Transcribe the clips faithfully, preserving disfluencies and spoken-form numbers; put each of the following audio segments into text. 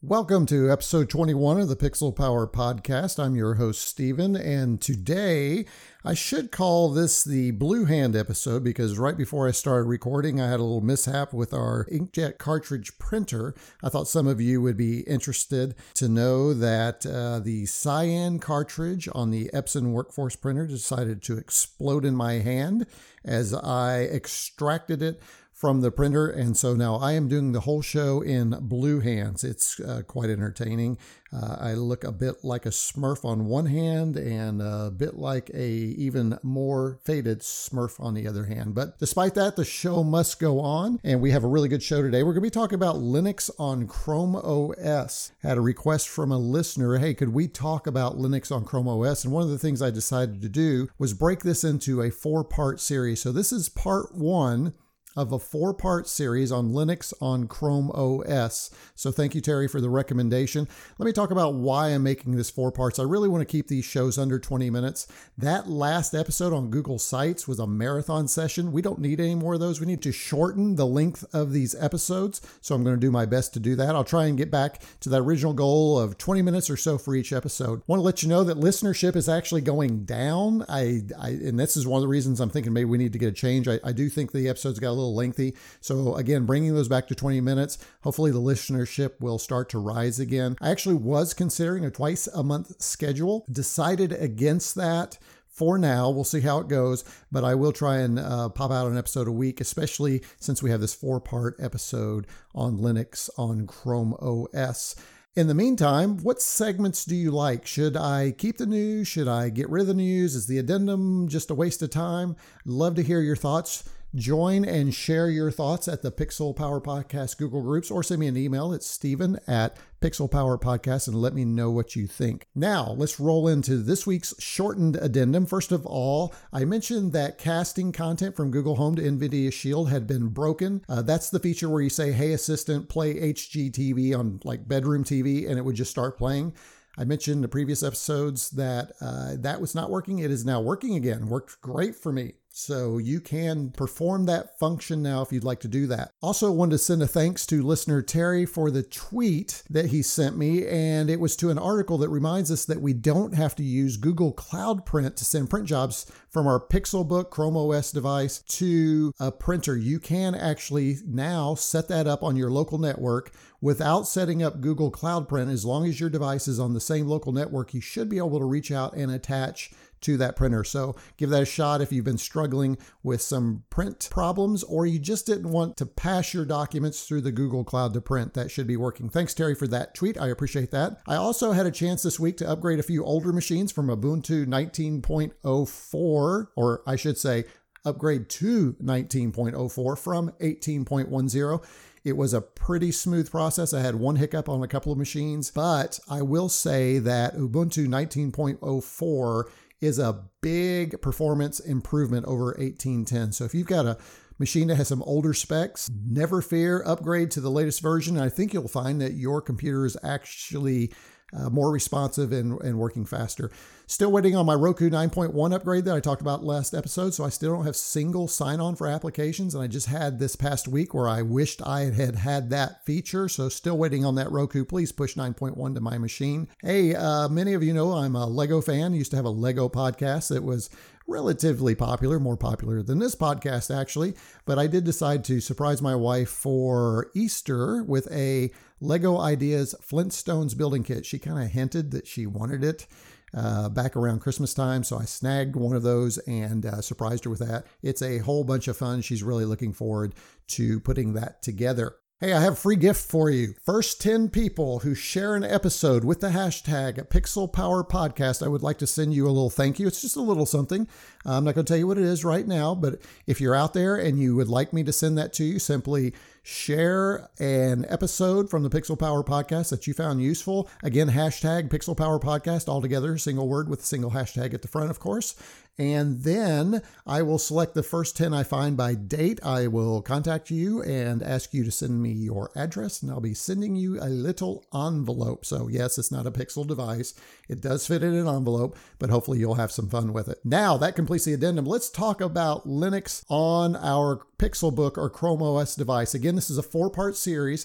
Welcome to episode twenty-one of the Pixel Power Podcast. I'm your host, Steven, and today I should call this the Blue Hand episode because right before I started recording, I had a little mishap with our inkjet cartridge printer. I thought some of you would be interested to know that uh, the cyan cartridge on the Epson Workforce printer decided to explode in my hand as I extracted it from the printer, and so now I am doing the whole show in blue hands. It's uh, quite entertaining. Uh, I look a bit like a Smurf on one hand and a bit like a even more faded Smurf on the other hand. But despite that, the show must go on, and we have a really good show today. We're going to be talking about Linux on Chrome O S. Had a request from a listener, hey, could we talk about Linux on Chrome O S? And one of the things I decided to do was break this into a four-part series. So this is part one of a four-part series on Linux on Chrome O S. So thank you, Terry, for the recommendation. Let me talk about why I'm making this four parts. I really want to keep these shows under twenty minutes. That last episode on Google Sites was a marathon session. We don't need any more of those. We need to shorten the length of these episodes. So I'm going to do my best to do that. I'll try and get back to that original goal of twenty minutes or so for each episode. I want to let you know that listenership is actually going down. I, I and this is one of the reasons I'm thinking maybe we need to get a change. I, I do think the episodes got a little lengthy. So again, bringing those back to twenty minutes, hopefully the listenership will start to rise again. I actually was considering a twice a month schedule, decided against that for now. We'll see how it goes, but I will try and uh, pop out an episode a week, especially since we have this four-part episode on Linux on Chrome O S. In the meantime, what segments do you like? Should I keep the news? Should I get rid of the news? Is the addendum just a waste of time? Love to hear your thoughts. Join and share your thoughts at the Pixel Power Podcast Google groups or send me an email at Steven at Pixel Power Podcast and let me know what you think. Now, let's roll into this week's shortened addendum. First of all, I mentioned that casting content from Google Home to NVIDIA Shield had been broken. Uh, that's the feature where you say, hey, assistant, play H G T V on like bedroom T V, and it would just start playing. I mentioned in the previous episodes that uh, that was not working. It is now working again. Worked great for me. So you can perform that function now if you'd like to do that. Also wanted to send a thanks to listener Terry for the tweet that he sent me, and it was to an article that reminds us that we don't have to use Google Cloud Print to send print jobs from our Pixelbook Chrome O S device to a printer. You can actually now set that up on your local network without setting up Google Cloud Print. As long as your device is on the same local network, you should be able to reach out and attach to that printer. So give that a shot if you've been struggling with some print problems or you just didn't want to pass your documents through the Google Cloud to print. That should be working. Thanks, Terry, for that tweet. I appreciate that. I also had a chance this week to upgrade a few older machines from Ubuntu nineteen point oh four, or I should say upgrade to nineteen point oh four from eighteen point ten. It was a pretty smooth process. I had one hiccup on a couple of machines, but I will say that Ubuntu nineteen point oh four is a big performance improvement over eighteen ten. So if you've got a machine that has some older specs, never fear, upgrade to the latest version. I think you'll find that your computer is actually Uh, more responsive and, and working faster. Still waiting on my Roku nine point one upgrade that I talked about last episode, so I still don't have single sign-on for applications, and I just had this past week where I wished I had had that feature, so still waiting on that Roku. Please push nine point one to my machine. Hey, uh, many of you know I'm a Lego fan. I used to have a Lego podcast that was relatively popular, more popular than this podcast actually, but I did decide to surprise my wife for Easter with a Lego Ideas Flintstones building kit. She kind of hinted that she wanted it uh, back around Christmas time, so I snagged one of those and uh, surprised her with that. It's a whole bunch of fun. She's really looking forward to putting that together. Hey, I have a free gift for you. First ten people who share an episode with the hashtag Pixel Power Podcast, I would like to send you a little thank you. It's just a little something. I'm not going to tell you what it is right now, but if you're out there and you would like me to send that to you, simply share an episode from the Pixel Power Podcast that you found useful. Again, hashtag Pixel Power Podcast, all together, single word with a single hashtag at the front, of course. And then I will select the first ten I find by date. I will contact you and ask you to send me your address, and I'll be sending you a little envelope. So yes, it's not a Pixel device. It does fit in an envelope, but hopefully you'll have some fun with it. Now that completes the addendum. Let's talk about Linux on our Pixelbook or Chrome O S device. Again, this is a four-part series.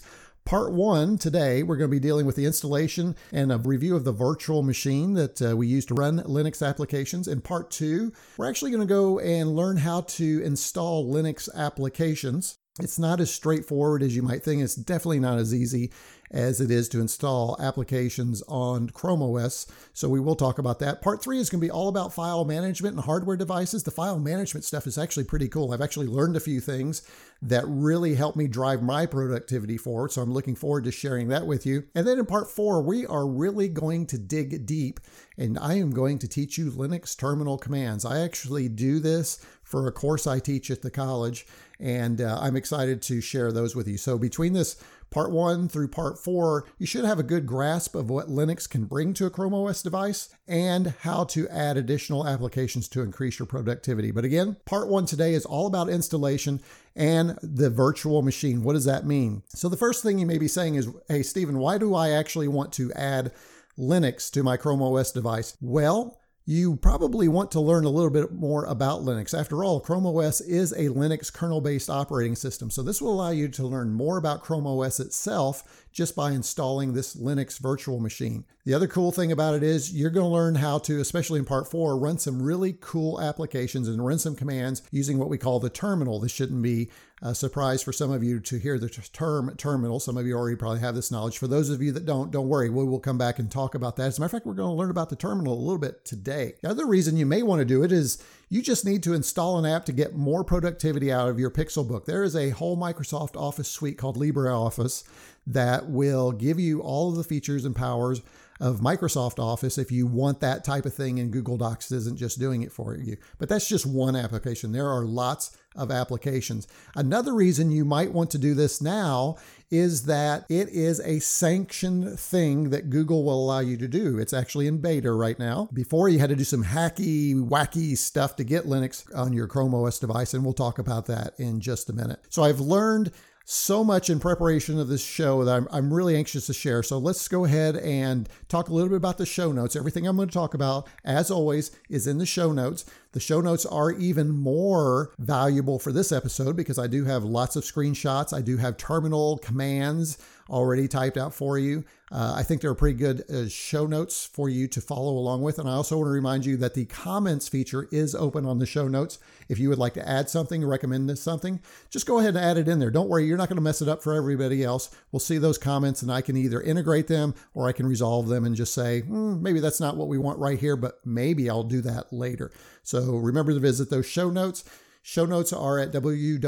Part one today, we're going to be dealing with the installation and a review of the virtual machine that uh, we use to run Linux applications. In part two, we're actually going to go and learn how to install Linux applications. It's not as straightforward as you might think. It's definitely not as easy as it is to install applications on Chrome O S. So we will talk about that. Part three is going to be all about file management and hardware devices. The file management stuff is actually pretty cool. I've actually learned a few things that really help me drive my productivity forward. So I'm looking forward to sharing that with you. And then in part four, we are really going to dig deep, and I am going to teach you Linux terminal commands. I actually do this for a course I teach at the college, and uh, I'm excited to share those with you. So between this part one through part four, you should have a good grasp of what Linux can bring to a Chrome O S device and how to add additional applications to increase your productivity. But again, part one today is all about installation and the virtual machine. What does that mean? So the first thing you may be saying is, hey, Stephen, why do I actually want to add Linux to my Chrome O S device? Well, you probably want to learn a little bit more about Linux. After all, Chrome O S is a Linux kernel-based operating system, so this will allow you to learn more about Chrome O S itself just by installing this Linux virtual machine. The other cool thing about it is you're going to learn how to, especially in part four, run some really cool applications and run some commands using what we call the terminal. This shouldn't be a surprise for some of you to hear the term terminal. Some of you already probably have this knowledge. For those of you that don't, don't worry. We will come back and talk about that. As a matter of fact, we're going to learn about the terminal a little bit today. The other reason you may want to do it is you just need to install an app to get more productivity out of your Pixelbook. There is a whole Microsoft Office suite called LibreOffice that will give you all of the features and powers of Microsoft Office if you want that type of thing, and Google Docs isn't just doing it for you. But that's just one application. There are lots of applications. Another reason you might want to do this now is that it is a sanctioned thing that Google will allow you to do. It's actually in beta right now. Before, you had to do some hacky, wacky stuff to get Linux on your Chrome O S device, and we'll talk about that in just a minute. So I've learned so much in preparation of this show that I'm, I'm really anxious to share. So let's go ahead and talk a little bit about the show notes. Everything I'm going to talk about, as always, is in the show notes. The show notes are even more valuable for this episode because I do have lots of screenshots. I do have terminal commands already typed out for you. Uh, I think they're pretty good uh, show notes for you to follow along with. And I also want to remind you that the comments feature is open on the show notes. If you would like to add something, recommend this something, just go ahead and add it in there. Don't worry, you're not going to mess it up for everybody else. We'll see those comments and I can either integrate them or I can resolve them and just say, hmm, maybe that's not what we want right here, but maybe I'll do that later. So remember to visit those show notes. Show notes are at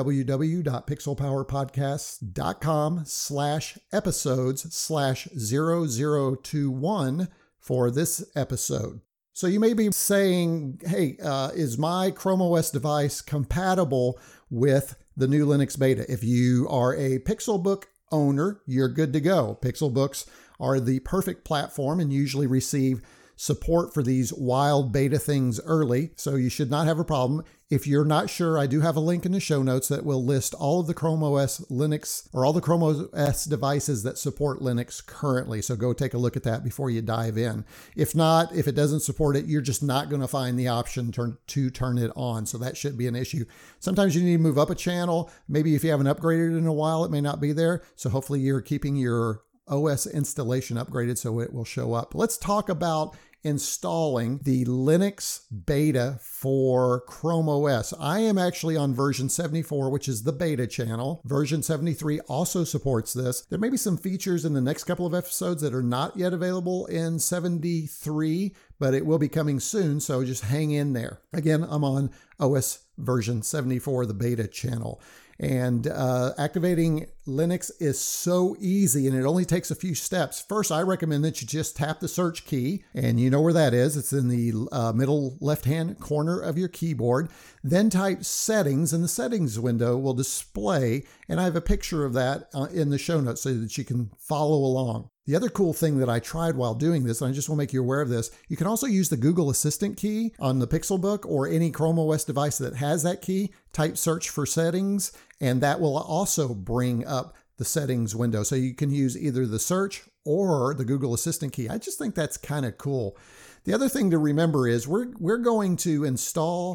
www.pixelpowerpodcast.com slash episodes slash 0021 for this episode. So you may be saying, hey, uh, is my Chrome O S device compatible with the new Linux beta? If you are a Pixelbook owner, you're good to go. Pixelbooks are the perfect platform and usually receive support for these wild beta things early, so you should not have a problem. If you're not sure, I do have a link in the show notes that will list all of the Chrome O S Linux or all the Chrome O S devices that support Linux currently. So go take a look at that before you dive in. If not, if it doesn't support it, you're just not going to find the option to, to turn it on. So that should be an issue. Sometimes you need to move up a channel. Maybe if you haven't upgraded in a while, it may not be there. So hopefully you're keeping your O S installation upgraded so it will show up. Let's talk about installing the Linux beta for Chrome O S. I am actually on version seventy-four, which is the beta channel. Version seventy-three also supports this. There may be some features in the next couple of episodes that are not yet available in seventy-three, but it will be coming soon, so just hang in there. Again, I'm on O S version seventy-four, the beta channel. And uh, activating Linux is so easy and it only takes a few steps. First, I recommend that you just tap the search key, and you know where that is. It's in the uh, middle left-hand corner of your keyboard. Then type settings, and the settings window will display, and I have a picture of that uh, in the show notes so that you can follow along. The other cool thing that I tried while doing this, and I just want to make you aware of this, you can also use the Google Assistant key on the Pixelbook or any Chrome O S device that has that key. Type search for settings, and that will also bring up the settings window. So you can use either the search or the Google Assistant key. I just think that's kind of cool. The other thing to remember is we're, we're going to install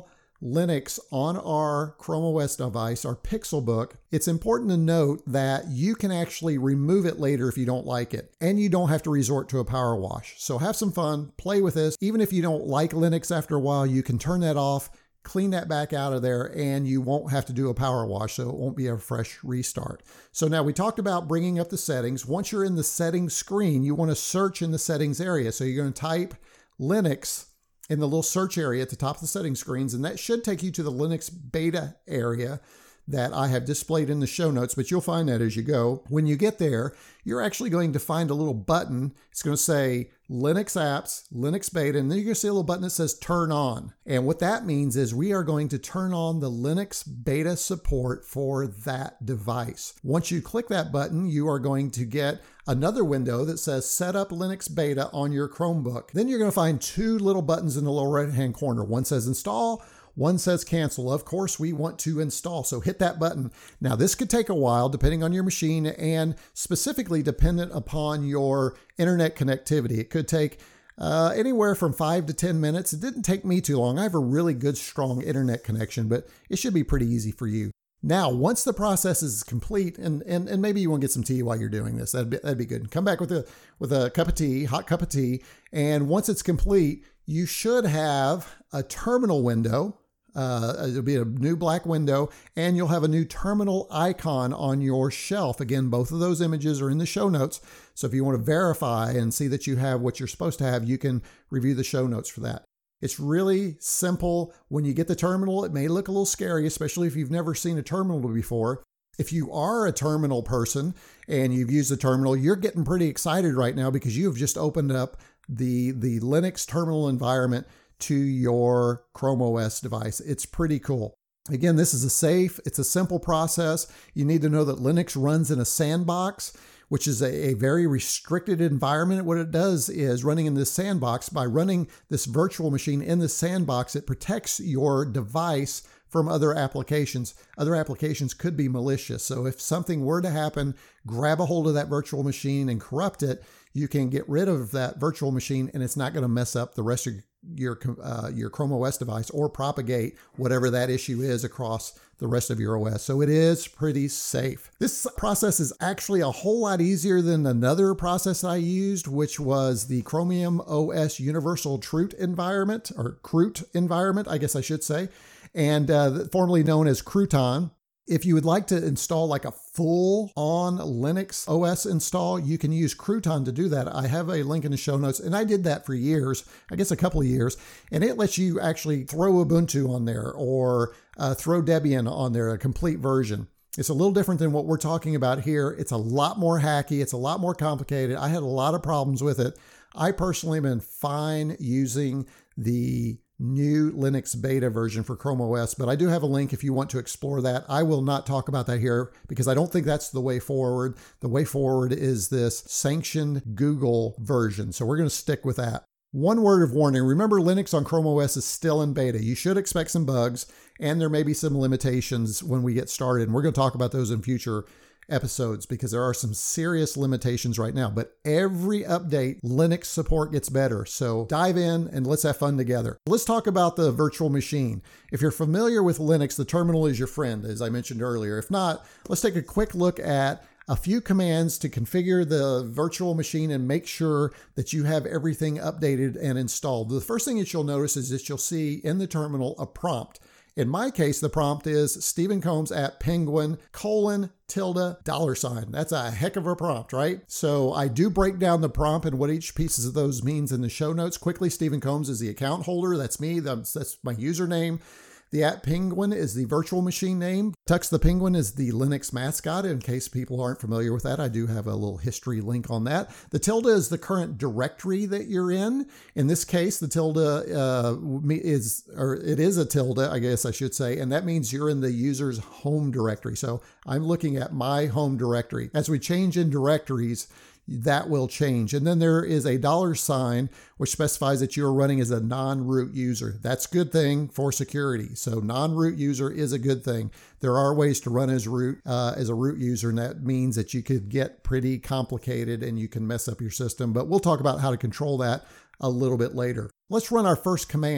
Linux on our Chrome O S device, our Pixelbook, it's important to note that you can actually remove it later if you don't like it, and you don't have to resort to a power wash. So have some fun, play with this. Even if you don't like Linux after a while, you can turn that off, clean that back out of there, and you won't have to do a power wash, so it won't be a fresh restart. So now we talked about bringing up the settings. Once you're in the settings screen, you want to search in the settings area. So you're going to type Linux in the little search area at the top of the settings screens, and that should take you to the Linux beta area that I have displayed in the show notes, but you'll find that as you go. When you get there, you're actually going to find a little button. It's going to say Linux apps, Linux beta, and then you're going to see a little button that says turn on. And what that means is we are going to turn on the Linux beta support for that device. Once you click that button, you are going to get another window that says set up Linux beta on your Chromebook. Then you're going to find two little buttons in the lower right hand corner. One says install, one says cancel. Of course, we want to install, so hit that button. Now, this could take a while depending on your machine and specifically dependent upon your internet connectivity. It could take uh, anywhere from five to ten minutes. It didn't take me too long. I have a really good, strong internet connection, but it should be pretty easy for you. Now, once the process is complete, and, and, and maybe you want to get some tea while you're doing this, that'd be, that'd be good. Come back with a, with a cup of tea, hot cup of tea, and once it's complete, you should have a terminal window. Uh, it'll be a new black window, and you'll have a new terminal icon on your shelf. Again, both of those images are in the show notes. So if you want to verify and see that you have what you're supposed to have, you can review the show notes for that. It's really simple. When you get the terminal, it may look a little scary, especially if you've never seen a terminal before. If you are a terminal person and you've used the terminal, you're getting pretty excited right now because you have just opened up the, the Linux terminal environment to your Chrome O S device. It's pretty cool. Again, this is a safe, it's a simple process. You need to know that Linux runs in a sandbox, which is a, a very restricted environment. What it does is running in this sandbox, by running this virtual machine in the sandbox, it protects your device from other applications. Other applications could be malicious. So if something were to happen, grab a hold of that virtual machine and corrupt it, you can get rid of that virtual machine and it's not going to mess up the rest of your uh, your Chrome O S device or propagate whatever that issue is across the rest of your O S. So it is pretty safe. This process is actually a whole lot easier than another process I used, which was the Chromium O S Universal Root environment, or Root environment, I guess I should say, and uh, formerly known as Crouton. If you would like to install like a full-on Linux O S install, you can use Crouton to do that. I have a link in the show notes, and I did that for years, I guess a couple of years, and it lets you actually throw Ubuntu on there or uh, throw Debian on there, a complete version. It's a little different than what we're talking about here. It's a lot more hacky. It's a lot more complicated. I had a lot of problems with it. I personally have been fine using the new Linux beta version for Chrome O S, but I do have a link if you want to explore that. I will not talk about that here because I don't think that's the way forward. The way forward is this sanctioned Google version. So we're going to stick with that. One word of warning. Remember, Linux on Chrome O S is still in beta. You should expect some bugs, and there may be some limitations when we get started. And we're going to talk about those in future episodes because there are some serious limitations right now. But every update, Linux support gets better. So dive in and let's have fun together. Let's talk about the virtual machine. If you're familiar with Linux, the terminal is your friend, as I mentioned earlier. If not, let's take a quick look at a few commands to configure the virtual machine and make sure that you have everything updated and installed. The first thing that you'll notice is that you'll see in the terminal a prompt. In my case, the prompt is Stephen Combs at penguin colon tilde dollar sign. That's a heck of a prompt, right? So I do break down the prompt and what each piece of those means in the show notes. Quickly, Stephen Combs is the account holder. That's me. That's, that's my username. The at penguin is the virtual machine name. Tux the Penguin is the Linux mascot. In case people aren't familiar with that, I do have a little history link on that. The tilde is the current directory that you're in. In this case, the tilde uh, is, or it is a tilde, I guess I should say, and that means you're in the user's home directory. So I'm looking at my home directory. As we change in directories, that will change. And then there is a dollar sign, which specifies that you're running as a non-root user. That's a good thing for security. So non-root user is a good thing. There are ways to run as root uh, as a root user, and that means that you could get pretty complicated and you can mess up your system. But we'll talk about how to control that a little bit later. Let's run our first command.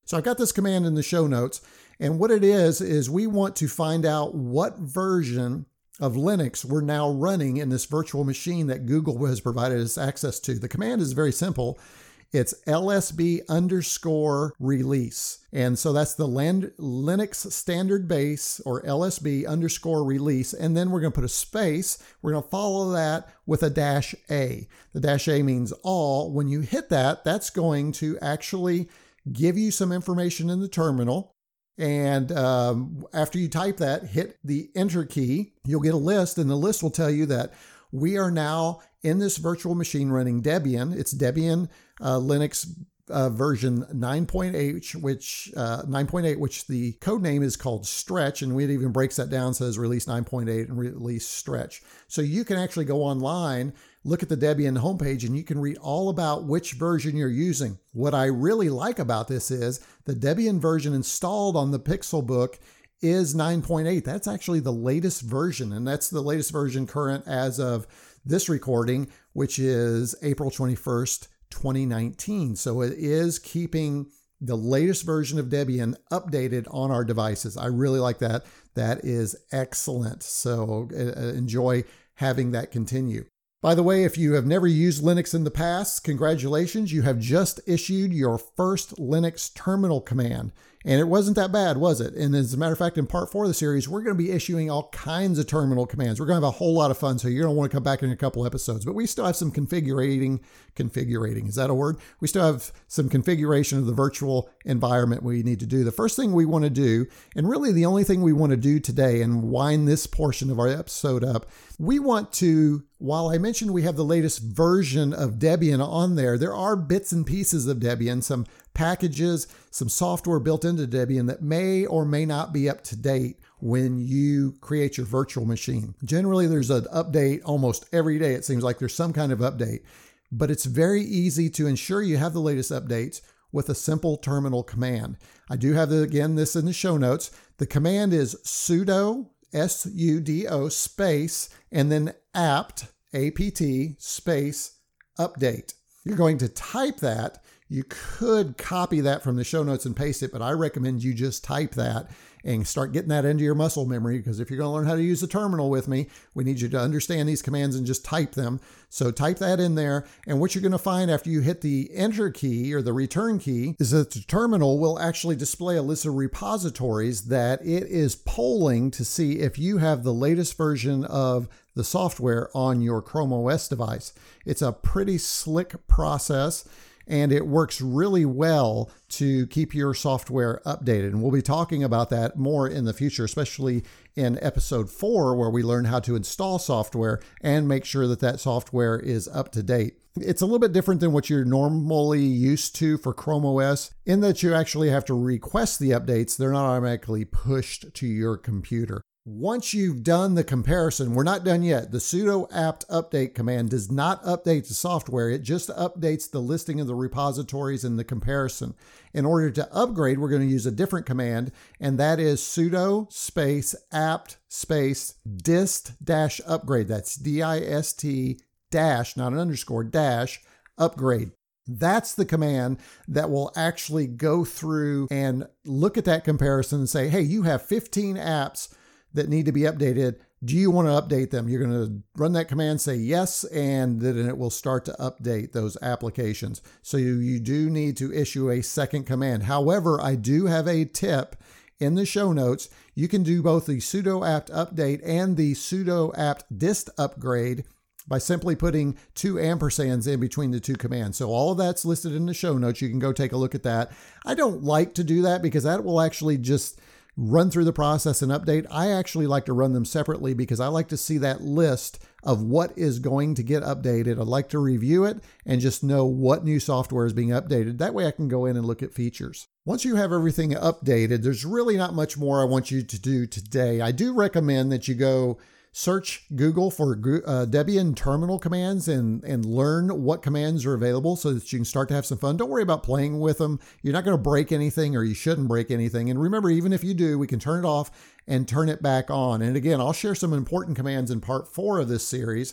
So I've got this command in the show notes, and what it is, is we want to find out what version of Linux we're now running in this virtual machine that Google has provided us access to. The command is very simple. It's lsb underscore release. And so that's the land, Linux standard base, or lsb underscore release. And then we're going to put a space. We're going to follow that with a dash A. The dash A means all. When you hit that, that's going to actually give you some information in the terminal. And um, after you type that, hit the enter key, you'll get a list, and the list will tell you that we are now in this virtual machine running Debian. It's Debian uh, Linux uh, version nine point eight, which uh, nine point eight, which the code name is called Stretch, and it even breaks that down, says release nine point eight and release Stretch. So you can actually go online, look at the Debian homepage, and you can read all about which version you're using. What I really like about this is the Debian version installed on the Pixelbook is nine point eight. That's actually the latest version, and that's the latest version current as of this recording, which is April twenty-first, twenty nineteen. So it is keeping the latest version of Debian updated on our devices. I really like that. That is excellent. So uh, enjoy having that continue. By the way, if you have never used Linux in the past, congratulations, you have just issued your first Linux terminal command. And it wasn't that bad, was it? And as a matter of fact, in part four of the series, we're going to be issuing all kinds of terminal commands. We're going to have a whole lot of fun, so you're going to want to come back in a couple episodes. But we still have some configurating, configurating, is that a word? We still have some configuration of the virtual environment we need to do. The first thing we want to do, and really the only thing we want to do today and wind this portion of our episode up, we want to, while I mentioned we have the latest version of Debian on there, there are bits and pieces of Debian, some packages, some software built into Debian that may or may not be up to date when you create your virtual machine. Generally, there's an update almost every day. It seems like there's some kind of update, but it's very easy to ensure you have the latest updates with a simple terminal command. I do have, the, again, this in the show notes. The command is sudo, S U D O, space, and then apt, A P T, space, update. You're going to type that. You could copy that from the show notes and paste it, but I recommend you just type that and start getting that into your muscle memory, because if you're going to learn how to use the terminal with me, we need you to understand these commands and just type them. So type that in there, and what you're going to find after you hit the enter key or the return key is that the terminal will actually display a list of repositories that it is polling to see if you have the latest version of the software on your Chrome O S device. It's a pretty slick process, and it works really well to keep your software updated. And we'll be talking about that more in the future, especially in episode four, where we learn how to install software and make sure that that software is up to date. It's a little bit different than what you're normally used to for Chrome O S, in that you actually have to request the updates. They're not automatically pushed to your computer. Once you've done the comparison, we're not done yet. The sudo apt update command does not update the software. It just updates the listing of the repositories and the comparison. In order to upgrade, we're going to use a different command, and that is sudo space apt space dist dash upgrade. That's D I S T dash, not an underscore, dash upgrade. That's the command that will actually go through and look at that comparison and say, hey, you have fifteen apps that need to be updated. Do you want to update them? You're going to run that command, say yes, and then it will start to update those applications. So you, you do need to issue a second command. However, I do have a tip in the show notes. You can do both the sudo apt update and the sudo apt dist upgrade by simply putting two ampersands in between the two commands. So all of that's listed in the show notes. You can go take a look at that. I don't like to do that because that will actually just run through the process and update. I actually like to run them separately because I like to see that list of what is going to get updated. I'd like to review it and just know what new software is being updated. That way I can go in and look at features. Once you have everything updated, there's really not much more I want you to do today. I do recommend that you go search Google for uh, Debian terminal commands and, and learn what commands are available so that you can start to have some fun. Don't worry about playing with them. You're not going to break anything, or you shouldn't break anything. And remember, even if you do, we can turn it off and turn it back on. And again, I'll share some important commands in part four of this series.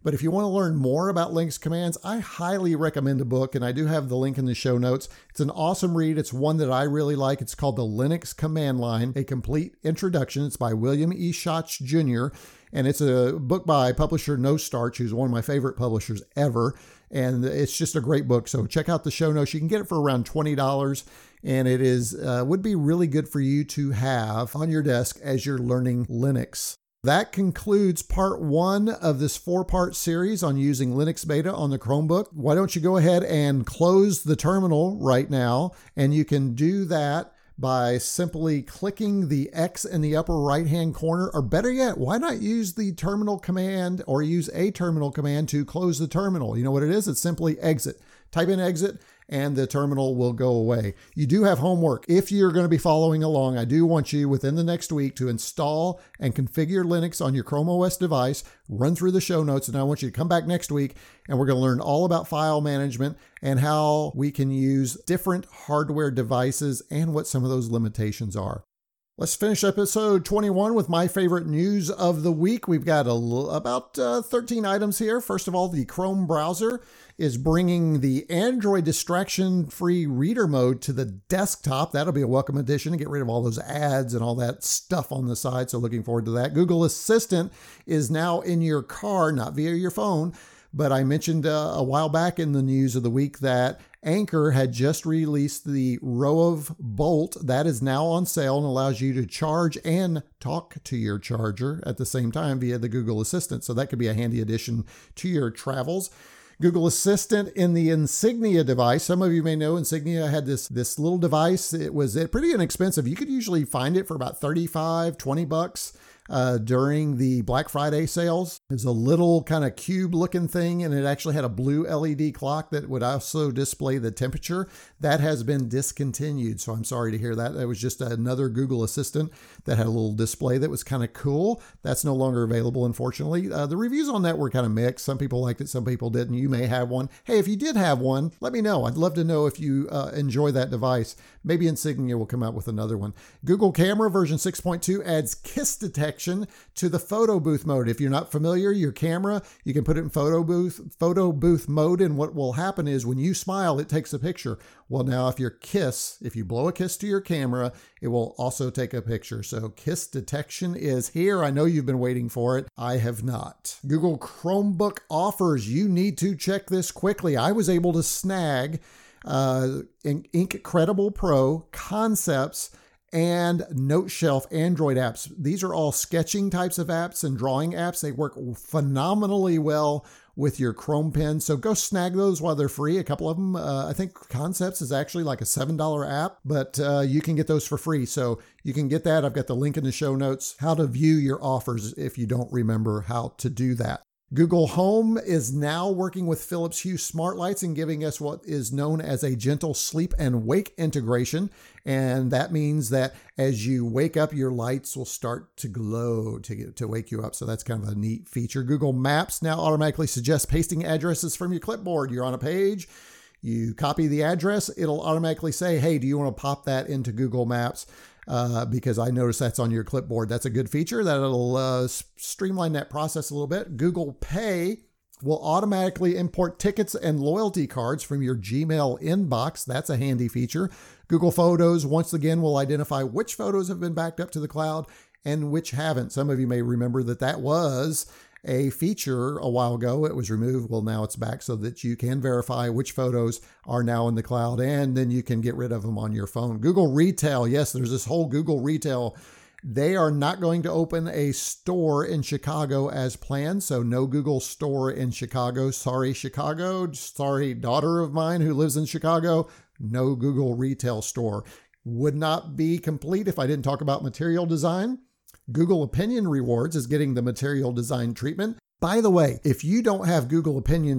But if you want to learn more about Linux commands, I highly recommend a book, and I do have the link in the show notes. It's an awesome read. It's one that I really like. It's called The Linux Command Line, A Complete Introduction. It's by William E. Schatz Junior, and it's a book by publisher No Starch, who's one of my favorite publishers ever. And it's just a great book. So check out the show notes. You can get it for around twenty dollars. And it is uh, would be really good for you to have on your desk as you're learning Linux. That concludes part one of this four-part series on using Linux Beta on the Chromebook. Why don't you go ahead and close the terminal right now? And you can do that by simply clicking the X in the upper right-hand corner, or better yet, why not use the terminal command or use a terminal command to close the terminal? You know what it is? It's simply exit. Type in exit and the terminal will go away. You do have homework. If you're going to be following along, I do want you within the next week to install and configure Linux on your Chrome O S device, run through the show notes, and I want you to come back next week and we're going to learn all about file management and how we can use different hardware devices and what some of those limitations are. Let's finish episode twenty-one with my favorite news of the week. We've got a, about uh, thirteen items here. First of all, the Chrome browser is bringing the Android distraction-free reader mode to the desktop. That'll be a welcome addition to get rid of all those ads and all that stuff on the side. So looking forward to that. Google Assistant is now in your car, not via your phone. But I mentioned uh, a while back in the news of the week that Anker had just released the Rove Bolt. That is now on sale and allows you to charge and talk to your charger at the same time via the Google Assistant. So that could be a handy addition to your travels. Google Assistant in the Insignia device. Some of you may know Insignia had this, this little device. It was pretty inexpensive. You could usually find it for about thirty-five, twenty bucks. Uh, during the Black Friday sales. There's a little kind of cube looking thing, and it actually had a blue L E D clock that would also display the temperature. That has been discontinued, so I'm sorry to hear that. That was just another Google Assistant that had a little display that was kind of cool. That's no longer available, unfortunately. Uh, the reviews on that were kind of mixed. Some people liked it, some people didn't. You may have one. Hey, if you did have one, let me know. I'd love to know if you uh, enjoy that device. Maybe Insignia will come out with another one. Google Camera version six point two adds kiss detection to the photo booth mode. If you're not familiar, your camera, you can put it in photo booth, photo booth mode, and what will happen is when you smile, it takes a picture. Well, now if you kiss, if you blow a kiss to your camera, it will also take a picture. So kiss detection is here. I know you've been waiting for it. I have not. Google Chromebook offers. You need to check this quickly. I was able to snag uh, Incredible Pro, Concepts, and NoteShelf Android apps. These are all sketching types of apps and drawing apps. They work phenomenally well with your Chrome pen. So go snag those while they're free. A couple of them, uh, I think Concepts is actually like a seven dollar app, but uh, you can get those for free. So you can get that. I've got the link in the show notes, how to view your offers if you don't remember how to do that. Google Home is now working with Philips Hue smart lights and giving us what is known as a gentle sleep and wake integration. And that means that as you wake up, your lights will start to glow to, to wake you up. So that's kind of a neat feature. Google Maps now automatically suggests pasting addresses from your clipboard. You're on a page, you copy the address, it'll automatically say, hey, do you want to pop that into Google Maps? Uh, because I noticed that's on your clipboard. That's a good feature. That'll uh, streamline that process a little bit. Google Pay will automatically import tickets and loyalty cards from your Gmail inbox. That's a handy feature. Google Photos, once again, will identify which photos have been backed up to the cloud and which haven't. Some of you may remember that that was a feature a while ago. It was removed. Well, now it's back so that you can verify which photos are now in the cloud, and then you can get rid of them on your phone. Google Retail. Yes, there's this whole Google Retail. They are not going to open a store in Chicago as planned. So no Google store in Chicago. Sorry, Chicago. Sorry, daughter of mine who lives in Chicago. No Google Retail store. Would not be complete if I didn't talk about material design. Google Opinion Rewards is getting the material design treatment. By the way, if you don't have Google Opinion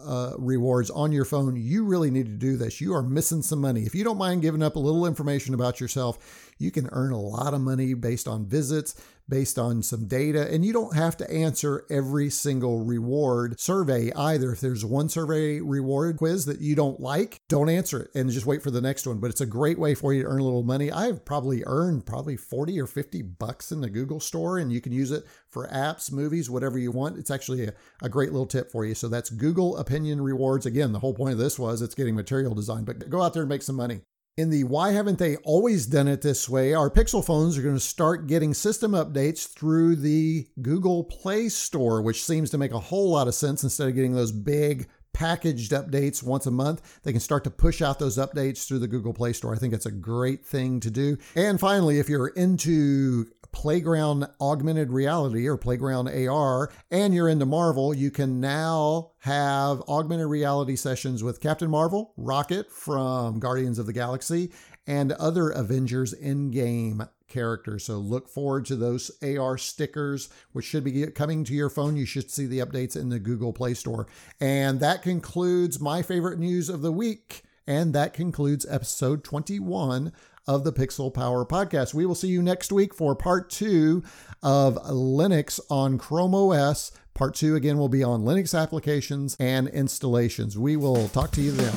uh, rewards on your phone, you really need to do this. You are missing some money. If you don't mind giving up a little information about yourself, you can earn a lot of money based on visits, based on some data, and you don't have to answer every single reward survey either. If there's one survey reward quiz that you don't like, don't answer it and just wait for the next one. But it's a great way for you to earn a little money. I've probably earned probably forty or fifty bucks in the Google store, and you can use it for apps, movies, whatever you want. It's actually a, a great little tip for you. So that's Google Opinion Rewards. Again, the whole point of this was it's getting material design, but go out there and make some money. In the why haven't they always done it this way, our Pixel phones are going to start getting system updates through the Google Play Store, which seems to make a whole lot of sense. Instead of getting those big packaged updates once a month, they can start to push out those updates through the Google Play Store. I think it's a great thing to do. And finally, if you're into Playground Augmented Reality or Playground A R, and you're into Marvel, you can now have augmented reality sessions with Captain Marvel, Rocket from Guardians of the Galaxy, and other Avengers in-game characters. So look forward to those A R stickers, which should be coming to your phone. You should see the updates in the Google Play Store. And that concludes my favorite news of the week. And that concludes episode twenty-one of the Pixel Power Podcast. We will see you next week for part two of Linux on Chrome O S. Part two, again, will be on Linux applications and installations. We will talk to you then.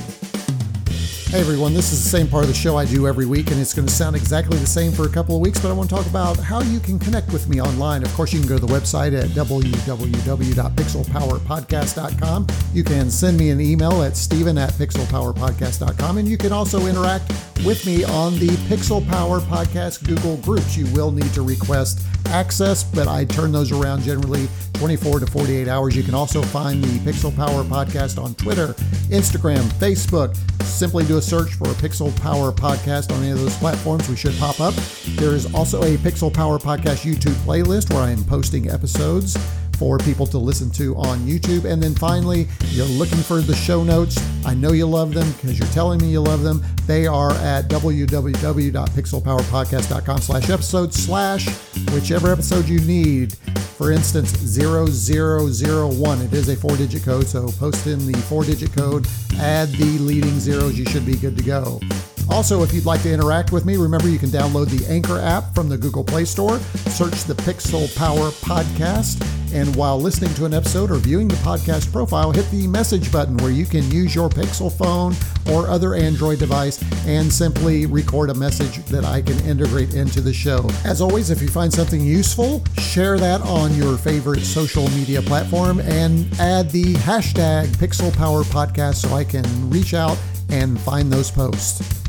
Hey everyone, this is the same part of the show I do every week, and it's going to sound exactly the same for a couple of weeks, but I want to talk about how you can connect with me online. Of course, you can go to the website at w w w dot pixel power podcast dot com. You can send me an email at steven at pixel power podcast dot com, and you can also interact with me on the Pixel Power Podcast Google groups. You will need to request access, but I turn those around generally twenty-four to forty-eight hours. You can also find the Pixel Power Podcast on Twitter, Instagram, Facebook. Simply do a search for a Pixel Power Podcast on any of those platforms. We should pop up. There is also a Pixel Power Podcast YouTube playlist where I am posting episodes for people to listen to on YouTube. And then finally, you're looking for the show notes. I know you love them because you're telling me you love them. They are at w w w dot pixel power podcast dot com slash episode slash whichever episode you need. For instance, zero zero zero one. It is a four-digit code, so post in the four-digit code, add the leading zeros, you should be good to go. Also, if you'd like to interact with me, remember you can download the Anchor app from the Google Play Store, search the Pixel Power Podcast, and while listening to an episode or viewing the podcast profile, hit the message button where you can use your Pixel phone or other Android device and simply record a message that I can integrate into the show. As always, if you find something useful, share that on your favorite social media platform and add the hashtag Pixel Power Podcast so I can reach out and find those posts.